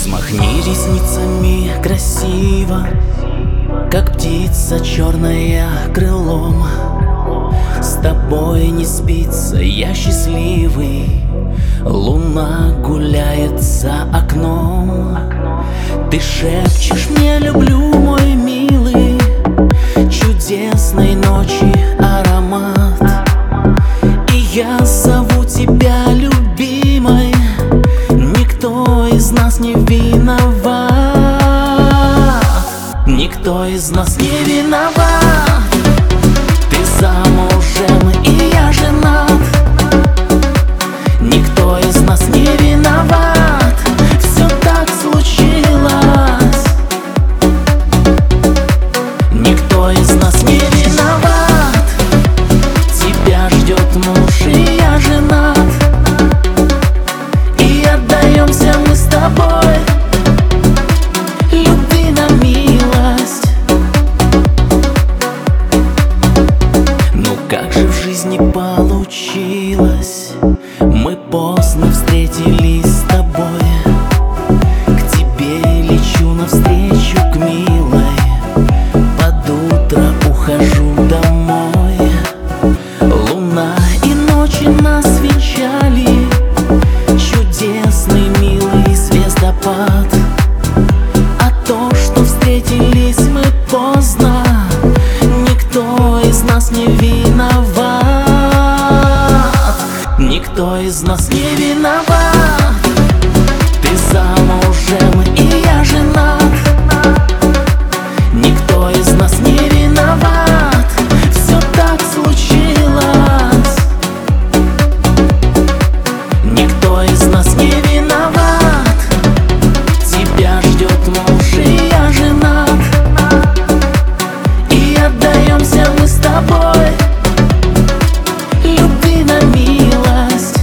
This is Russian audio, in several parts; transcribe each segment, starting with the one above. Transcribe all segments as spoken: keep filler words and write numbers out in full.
Взмахни ресницами красиво, как птица черная крылом. С тобой не спится, я счастливый. Луна гуляет за окном. Ты шепчешь мне: люблю, мой милый. Чудесной ночи аромат. И я зову тебя любимой. Никто из нас не виноват. Никто из нас не виноват. Ты замужем, и я женат. Никто из нас не виноват. Все так случилось. Никто из нас не виноват. Тебя ждет муж, и я женат. И отдаемся мы с тобой любви на милость. Ну как же в жизни получилось? Мы поздно встретились с тобой. К тебе лечу навстречу, к милой. Под утро ухожу домой. Луна и ночи нас венчали. Чудесный, милый звездопад. А то, что встретились мы поздно, никто из нас не виноват. Никто из нас не виноват. Ты замужем, и я женат. Никто из нас не виноват. Все так случилось. Никто из нас не виноват. Тебя ждет муж, и я женат. И отдаемся мы с тобой любви на милость.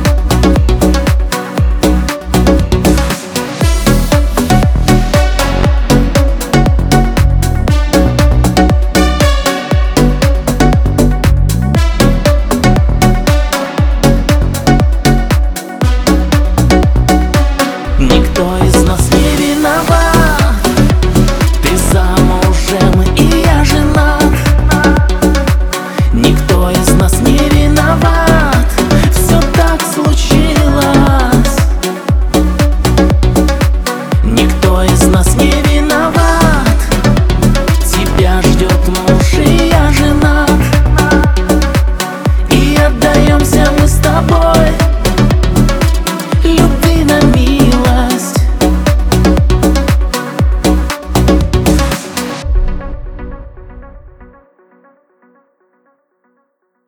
Никто из нас не виноват. Ты замужем, и я женат. Никто из нас не виноват. Все так случилось. Никто из нас не виноват.